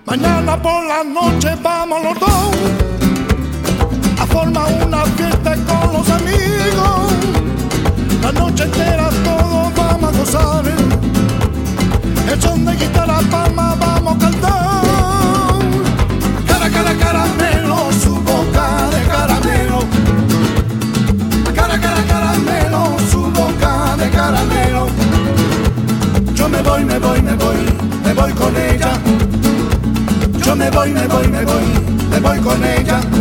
Mañana por la noche vamos los dos a formar una fiesta con los amigos. La noche entera todos vamos a gozar. El son de guitarra, palma, vamos a cantar. Cara, cara, caramelo, su boca de caramelo. Cara, cara, caramelo, su boca de caramelo. Yo me voy, me voy, me voy, me voy con ella. Yo me voy, me voy, me voy, me voy con ella.